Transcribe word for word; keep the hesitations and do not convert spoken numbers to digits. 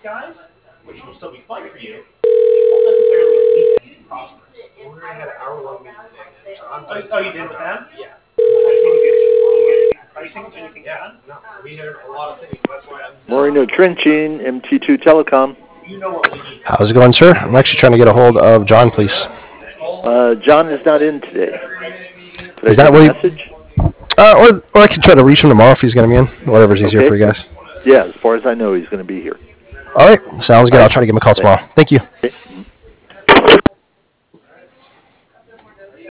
guys, which will still be fun for you, won't necessarily lead you to be prosperous. We already had an hour-long meeting today. John, Oh, oh, you did with them? yeah. Did you get anything for pricing? Anything Yeah. done? No, we heard a lot of things. That's why I'm. Moreno Trenching, M T two Telecom. You know what we need. How's it going, sir? I'm actually trying to get a hold of John, please. Uh, John is not in today. Could Is I that take what a you- message? Uh, or, or I can try to reach him tomorrow if he's going to be in. Whatever's easier Okay. for you guys. Yeah, as far as I know, he's going to be here. All right. Sounds good. All right. I'll try to give him a call Thanks. tomorrow. Thank you. Okay.